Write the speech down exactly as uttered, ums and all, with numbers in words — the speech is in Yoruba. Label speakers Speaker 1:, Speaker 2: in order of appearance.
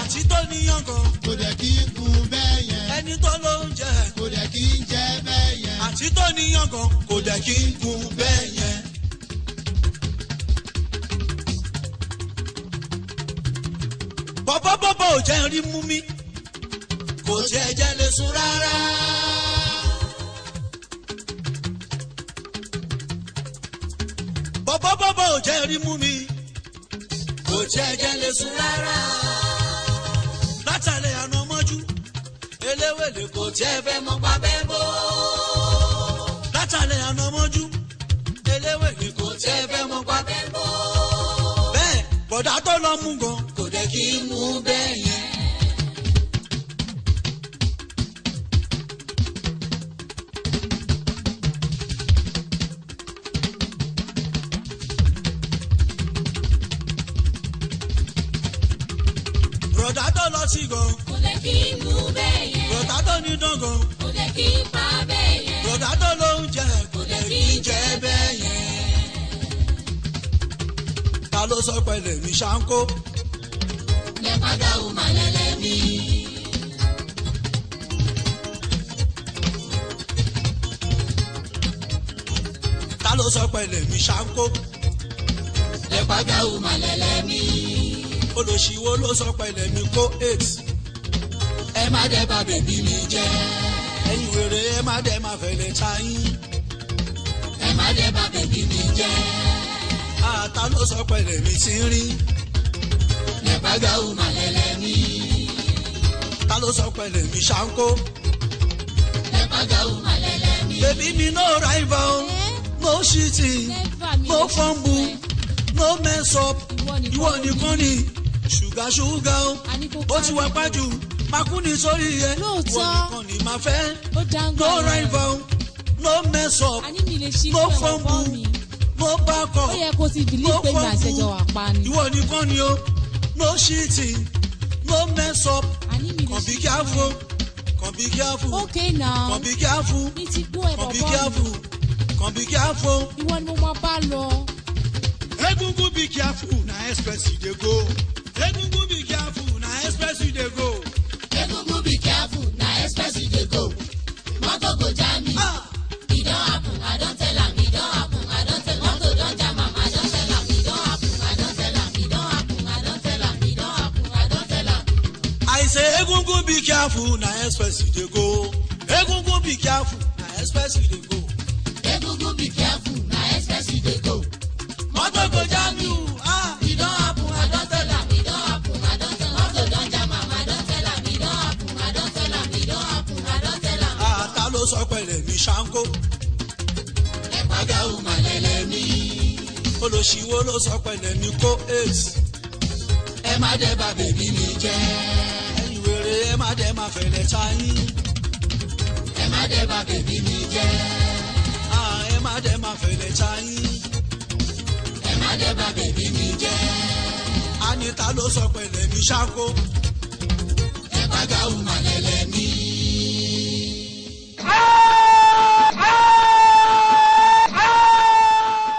Speaker 1: àti tó níyàn gan.
Speaker 2: kò dẹ̀ kí n kun bẹ́ẹ̀ yẹn.
Speaker 1: ẹni tó ló ń jẹ.
Speaker 2: kò dẹ̀ kí n jẹ bẹ́ẹ̀ yẹn.
Speaker 1: àti tó níyàn gan. kò dẹ̀ kí n kun bẹ́ẹ̀ yẹn. bọ́bọ́ bọ́bọ́ ò jẹ́ rí mú mi. kò tiẹ̀ jẹ́ lè sùn rárá. bọ́bọ́ bọ́bọ́ ò jẹ́ rí mú mi. kò tiẹ̀ jẹ́ lè sùn rárá. látàlẹ́ àná mọ́jú eléwèlé kò tiẹ̀ fẹ́ mọ́ pa bẹ́ẹ̀ bó. látàlẹ́ àná mọ́jú eléwèlé kò tiẹ̀ fẹ́ mọ́ pa bẹ́ẹ̀ bó. bẹ́ẹ̀ bọ̀dá tó lọ mú gan kò dẹ̀ kí n mú bẹ́ẹ̀ yẹn. bọ̀dá tó lọ sí gan
Speaker 3: kò lè kí n mú bẹ́ẹ̀ yẹn.
Speaker 1: bọ̀dá tó ní dán gan
Speaker 3: kò lè kí n pa bẹ́ẹ̀ yẹn.
Speaker 1: bọ̀dá tó ló ń jẹ kò dẹ̀ kí n jẹ bẹ́ẹ̀ yẹn. ta ló sọ pẹ̀lẹ́ mi ṣáńkó.
Speaker 3: lè padà wù má lẹ́lẹ́ mi.
Speaker 1: ta ló sọ pẹ̀lẹ́ mi ṣáńkó.
Speaker 3: lè padà wù má lẹ́lẹ́ mi.
Speaker 1: olùṣíwó ló sọ pẹ̀lẹ́ mi kó eight.
Speaker 3: ẹ má dẹ́ bà bèbí mi jẹ́.
Speaker 1: ẹ̀yin wèrè ẹ má dẹ́ má fẹ̀lẹ̀ ta yín.
Speaker 3: ẹ má dẹ́ bà bèbí mi jẹ́.
Speaker 1: ta ló sọ pẹ̀lẹ́ mi ti rí.
Speaker 3: lè padà wù má lẹ́lẹ́ mi.
Speaker 1: ta ló sọ pẹ̀lẹ́ mi ṣáńkó.
Speaker 3: lè padà wù má lẹ́lẹ́ mi.
Speaker 1: bèbí mi no rival no cheating no fumble no mess up ìwọ nìkan ni ṣùgà ṣùgà o ó ti wá pájú makuni sórí yẹ ìwọ nìkan ni máa fẹ́ no rival no mess up no fumble no back up no fumble ìwọ nìkan ni o no cheating no mess up kàn bí careful kàn bí careful kàn bí careful kàn bí careful kàn bí careful.
Speaker 4: ìwọ ni mo máa bá lọ.
Speaker 1: Egungun be careful na express you dey go. Egungun be careful na express you dey go.
Speaker 3: Egungun be careful na express you dey go. Motor go jam me. E don happen, I don tell am. E don happen, I don tell am. Motor don jam am, I don tell am. E don happen, I don tell am. E don happen, I don tell am. E don happen, I don tell am.
Speaker 1: I say Egungun be careful na express you dey go. Egungun be careful na express you dey go.
Speaker 3: Egungun be careful na express you dey go.
Speaker 1: Motor go jam you.
Speaker 3: Ah, e don happen, I don tell am. E don happen, I don tell am. Motor don jam am, I don tell am. E don happen, I don tell am. E don happen, I don tell am.
Speaker 1: Ah, ta ló sọ pẹ̀lẹ́ mi ṣáńkó.
Speaker 3: Ẹ padà wù má lẹ́lẹ́ mi.
Speaker 1: Olùṣíwó ló sọ pẹ̀lẹ́ mi kó eight.
Speaker 3: Ẹ má dẹ́ bà bèbí mi jẹ́.
Speaker 1: ẹ̀yin wèrè ẹ má dẹ́ má fẹ̀lẹ̀ ta yín.
Speaker 3: Ẹ má dẹ́ bà bèbí mi jẹ́.
Speaker 1: Ah, ẹ má dẹ́ má fẹ̀lẹ̀ ta yín.
Speaker 3: Ẹ má dẹ́ bà bèbí mi jẹ́.
Speaker 1: Anita ló sọ pẹ̀lẹ́ mi ṣáńkó.
Speaker 3: Ẹ padà wù má lẹ́lẹ́ mi.
Speaker 1: Ah!